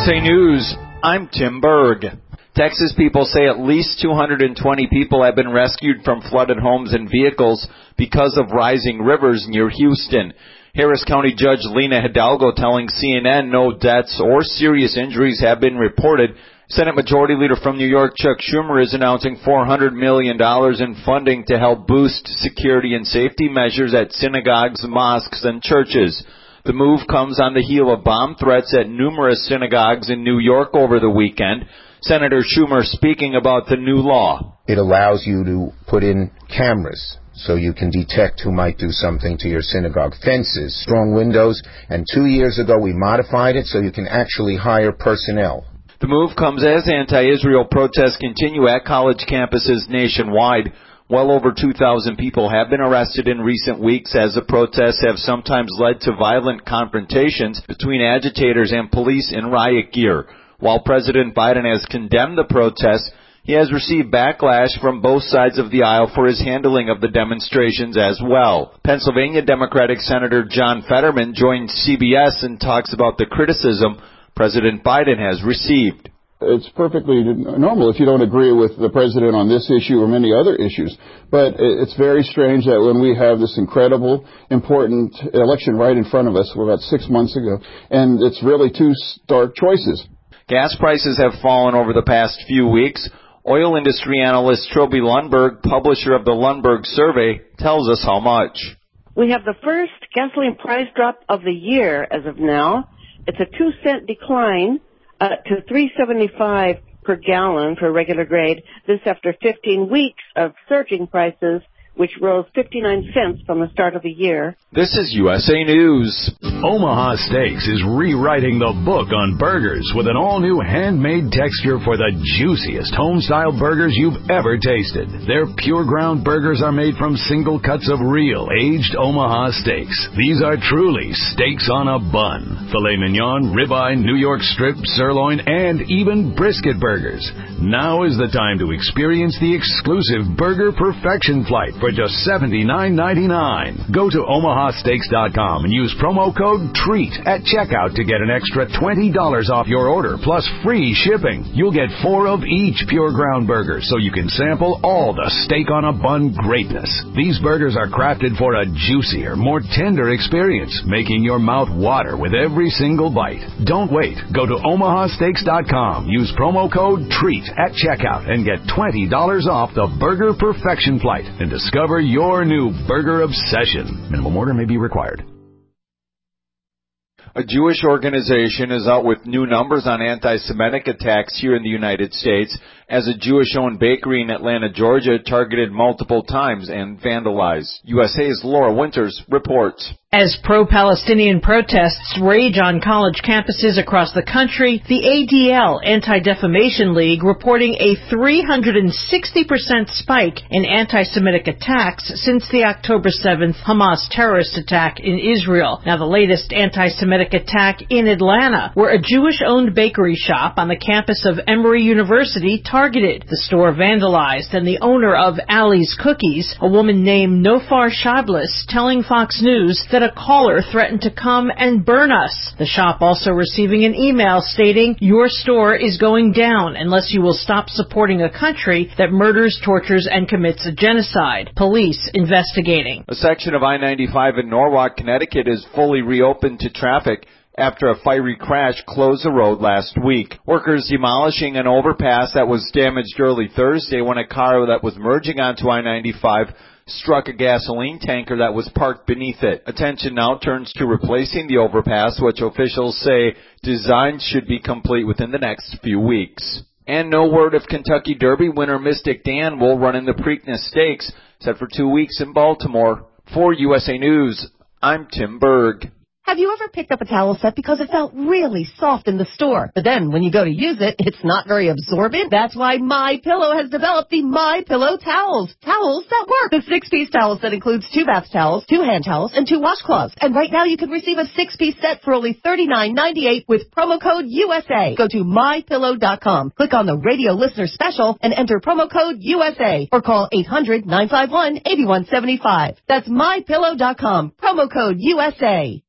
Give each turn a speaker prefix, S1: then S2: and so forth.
S1: USA News, I'm Tim Berg. Texas people say at least 220 people have been rescued from flooded homes and vehicles because of rising rivers near Houston. Harris County Judge Lena Hidalgo telling CNN no deaths or serious injuries have been reported. Senate Majority Leader from New York, Chuck Schumer, is announcing $400 million in funding to help boost security and safety measures at synagogues, mosques, and churches. The move comes on the heel of bomb threats at numerous synagogues in New York over the weekend. Senator Schumer speaking about the new law.
S2: It allows you to put in cameras so you can detect who might do something to your synagogue. Fences, strong windows, and 2 years ago we modified it so you can actually hire personnel.
S1: The move comes as anti-Israel protests continue at college campuses nationwide. Well over 2,000 people have been arrested in recent weeks as the protests have sometimes led to violent confrontations between agitators and police in riot gear. While President Biden has condemned the protests, he has received backlash from both sides of the aisle for his handling of the demonstrations as well. Pennsylvania Democratic Senator John Fetterman joined CBS and talks about the criticism President Biden has received.
S3: It's perfectly normal if you don't agree with the president on this issue or many other issues. But it's very strange that when we have this incredible, important election right in front of us, about 6 months ago, and it's really two stark choices.
S1: Gas prices have fallen over the past few weeks. Oil industry analyst Troby Lundberg, publisher of the Lundberg Survey, tells us how much.
S4: We have the first gasoline price drop of the year as of now. It's a 2-cent decline to $3.75 per gallon for regular grade. This after 15 weeks of surging prices, which rose 59 cents from the start of the year.
S1: This is USA News.
S5: Omaha Steaks is rewriting the book on burgers with an all-new handmade texture for the juiciest home-style burgers you've ever tasted. Their pure ground burgers are made from single cuts of real aged Omaha steaks. These are truly steaks on a bun. Filet mignon, ribeye, New York strip, sirloin, and even brisket burgers. Now is the time to experience the exclusive Burger Perfection Flight for just $79.99. Go to omahasteaks.com and use promo code TREAT at checkout to get an extra $20 off your order plus free shipping. You'll get 4 of each pure ground burger so you can sample all the steak on a bun greatness. These burgers are crafted for a juicier, more tender experience, making your mouth water with every single bite. Don't wait. Go to omahasteaks.com. Use promo code TREAT at checkout and get $20 off the Burger Perfection Flight and discover your new burger obsession. Minimum order may be required.
S1: A Jewish organization is out with new numbers on anti-Semitic attacks here in the United States as a Jewish-owned bakery in Atlanta, Georgia, targeted multiple times and vandalized. USA's Laura Winters reports.
S6: As pro-Palestinian protests rage on college campuses across the country, the ADL, Anti-Defamation League, reporting a 360% spike in anti-Semitic attacks since the October 7th Hamas terrorist attack in Israel. Now, the latest anti-Semitic attack in Atlanta, where a Jewish-owned bakery shop on the campus of Emory University targeted. The store vandalized, and the owner of Allie's Cookies, a woman named Nofar Shablis, telling Fox News that a caller threatened to come and burn us. The shop also receiving an email stating, "Your store is going down unless you will stop supporting a country that murders, tortures, and commits a genocide." Police investigating.
S1: A section of I-95 in Norwalk, Connecticut is fully reopened to traffic after a fiery crash closed the road last week. Workers demolishing an overpass that was damaged early Thursday when a car that was merging onto I-95 struck a gasoline tanker that was parked beneath it. Attention now turns to replacing the overpass, which officials say design should be complete within the next few weeks. And no word if Kentucky Derby winner Mystic Dan will run in the Preakness Stakes, set for 2 weeks in Baltimore. For USA News, I'm Tim Berg.
S7: Have you ever picked up a towel set because it felt really soft in the store, but then when you go to use it, it's not very absorbent? That's why MyPillow has developed the MyPillow towels. Towels that work. The 6-piece towel set includes 2 bath towels, 2 hand towels, and 2 washcloths. And right now you can receive a 6-piece set for only $39.98 with promo code USA. Go to MyPillow.com. Click on the radio listener special and enter promo code USA or call 800-951-8175. That's MyPillow.com. Promo code USA.